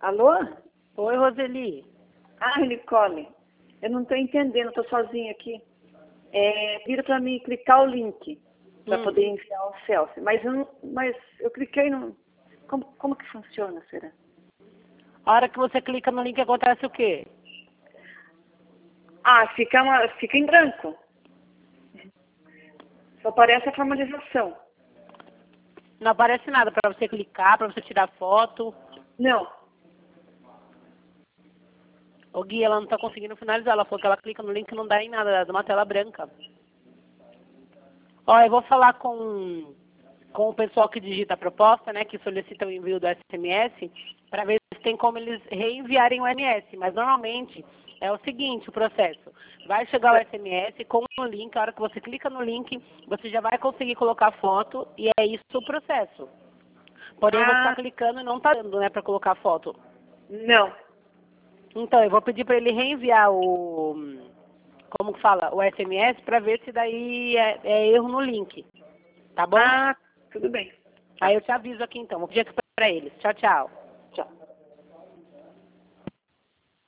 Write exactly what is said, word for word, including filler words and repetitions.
Alô? Oi, Roseli. Ah, Nicole, eu não estou entendendo, estou sozinha aqui. É, vira para mim clicar o link para Hum. poder enviar o selfie. Mas eu, não, mas eu cliquei no... Como, como que funciona, será? A hora que você clica no link acontece o quê? Ah, fica, uma, fica em branco. Só aparece a formalização. Não aparece nada para você clicar, para você tirar foto. Não. O Gui, ela não tá conseguindo finalizar. Ela falou que ela clica no link e não dá em nada, dá uma tela branca. Ó, eu vou falar com, com o pessoal que digita a proposta, né, que solicita o envio do S M S, para ver se tem como eles reenviarem o S M S. Mas normalmente é o seguinte, o processo. Vai chegar o S M S com o link, a hora que você clica no link, você já vai conseguir colocar foto e é isso o processo. Porém, você está Ah, clicando e não está dando, né, para colocar foto. não. Então, eu vou pedir para ele reenviar o, como que fala, o S M S para ver se daí é, é erro no link, tá bom? Ah, tudo bem. Tá. Aí eu te aviso aqui então, vou pedir aqui para eles. Tchau, tchau.